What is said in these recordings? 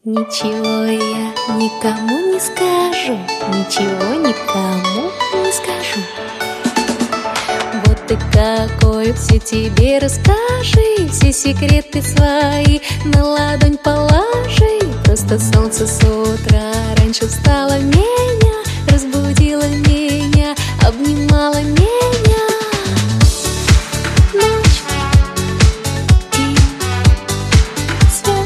Ничего я никому не скажу, ничего никому не скажу. Вот ты какой, все тебе расскажи, все секреты свои на ладонь положи. Просто солнце с утра раньше встало меня, разбудило меня, обнимало меня. Ночь, день, свет,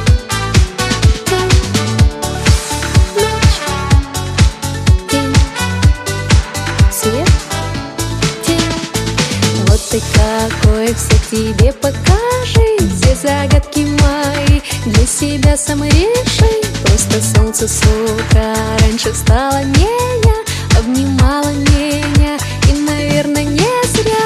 день. Ночь, день, свет, день. Вот ты какой, все тебе покажи, все загадки мои для себя сам реши. Просто солнце с утра раньше встало меня, обнимало меня, и, наверное, не зря.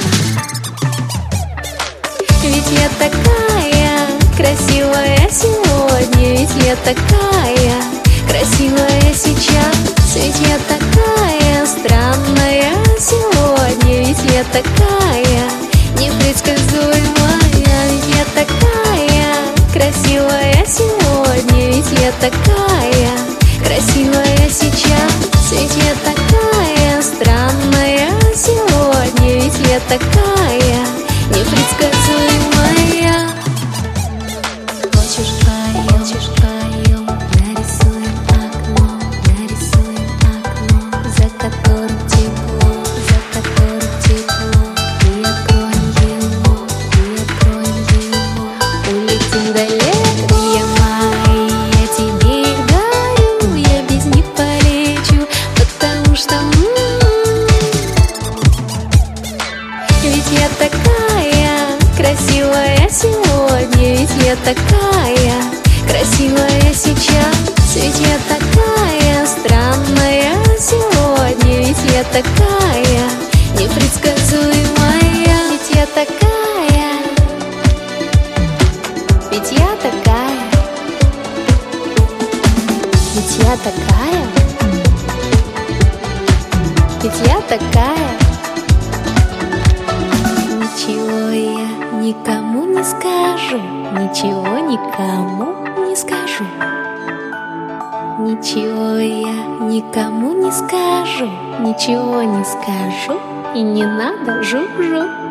Ведь я такая красивая сегодня, ведь я такая красивая сейчас. Ведь я такая странная сегодня, ведь я такая непредсказуемая. Ведь я такая красивая сегодня, ведь я такая красивая сейчас. Ведь я такая странная сегодня, ведь я такая непредсказуемая. Хочешь вдвоем, нарисуем окно, за которым тепло, и откроем его. Улетим далеко, я мои, я тебе их дарю, я без них полечу, потому что ведь я такая красивая сегодня, ведь я такая красивая сейчас. Ведь я такая странная сегодня, ведь я такая непредсказуемая. Ведь я такая, ведь я такая, ведь я такая, ведь я такая. Ничего я никому не скажу, ничего никому не скажу. Ничего я никому не скажу, ничего не скажу, и не надо жу-жу.